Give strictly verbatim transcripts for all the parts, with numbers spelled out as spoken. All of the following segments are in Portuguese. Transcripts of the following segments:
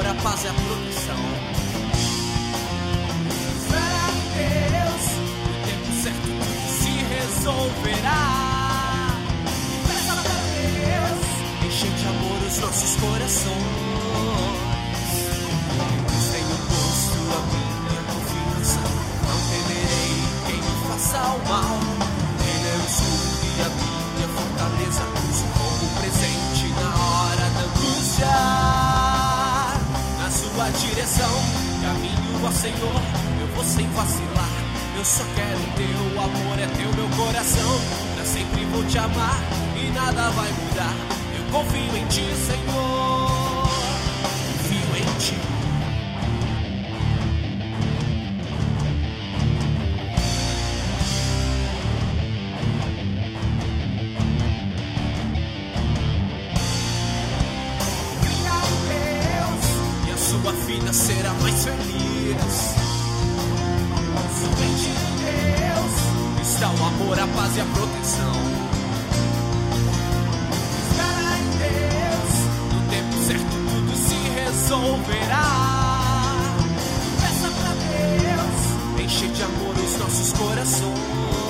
a paz e a proteção. Espera em Deus, No tempo certo tudo se resolverá. peça pra Deus, Encher de amor os nossos corações. Deus tenho posto a minha confiança. Não temerei quem me faça o mal. Ele é o escudo e a minha fortaleza. Socorro presente na hora da angústia. Na sua direção, caminho ao Senhor. Eu vou sem vacilar. Eu só quero teu amor, é teu meu coração. Pra sempre vou te amar e nada vai mudar. Eu confio em ti, Senhor. Confio em ti. cria em Deus, E a sua vida será mais feliz. somente em Deus, Está o amor, a paz e a proteção. espera em Deus, No tempo certo tudo se resolverá. peça pra Deus, Encher de amor os nossos corações.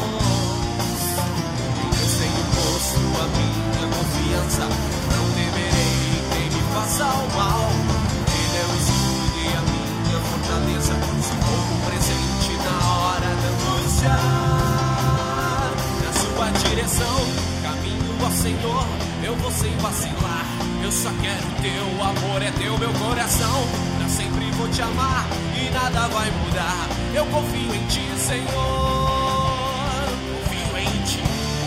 Em Deus tenho posto a minha confiança. Não temerei quem me faça o mal. Ele é o escudo e a minha fortaleza. Socorro presente na hora da angústia. Na sua direção, caminho ao Senhor. Eu vou sem vacilar. Eu só quero teu amor, é teu meu coração. Pra sempre vou te amar e nada vai mudar. Eu confio em ti, Senhor. Confio em ti.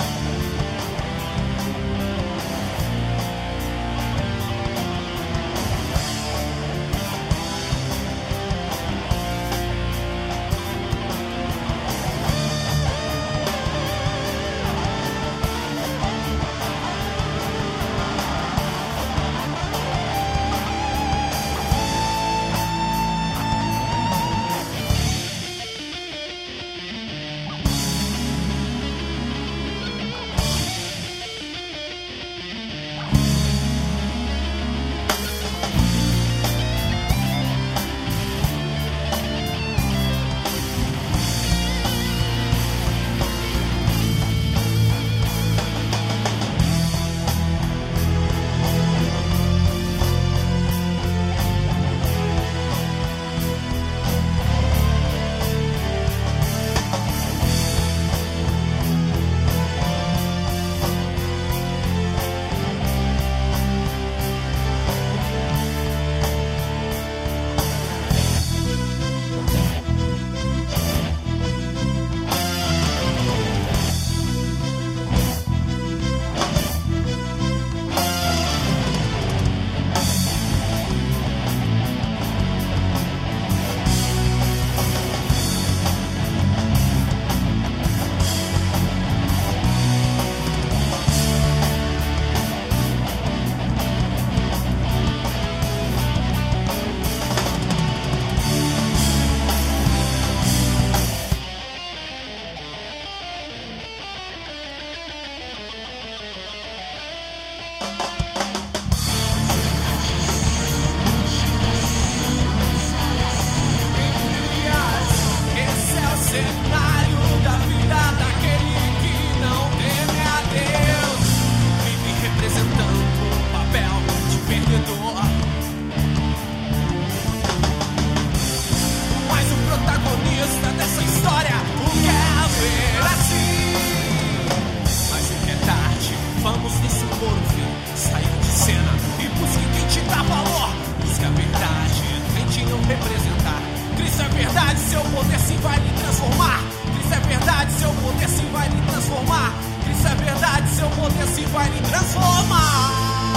Esse é o cenário da vida daquele que não teme a Deus. Vive representando um papel de perdedor. Mas o protagonista dessa história o quer ver assim. Mas o que é tarde, vamos nisso por um fim. Saia de cena e busque quem te dá valor. Busque a verdade, tente não representar. Cristo é verdade, seu poder sim vai lhe transformar. Cristo é verdade, seu poder sim vai lhe transformar. Cristo é verdade, seu poder sim vai lhe transformar.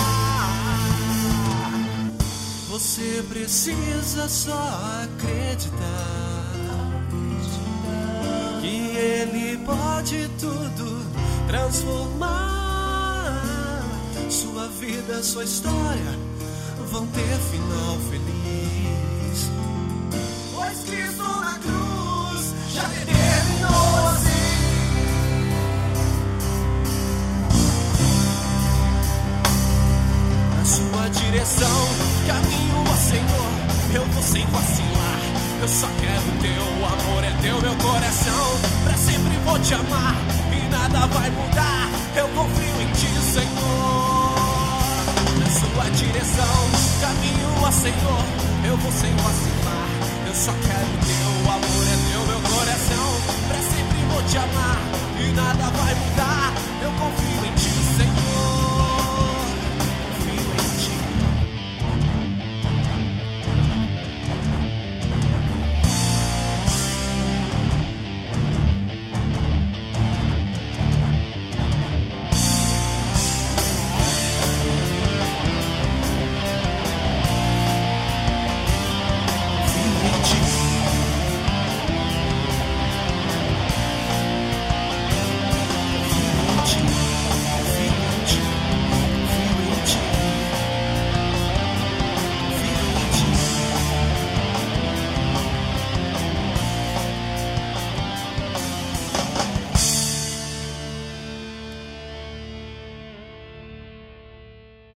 Você precisa só acreditar que Ele pode tudo transformar. Sua vida, sua história vão ter final feliz. pois Cristo na cruz já determinou assim. Na sua direção, caminho ao Senhor, eu vou sem vacilar. Eu só quero teu amor, é teu meu coração. Pra sempre vou te amar e nada vai mudar. Eu confio em ti, Senhor. Na sua direção, caminho, ó Senhor, eu vou sem vacilar. Eu só quero teu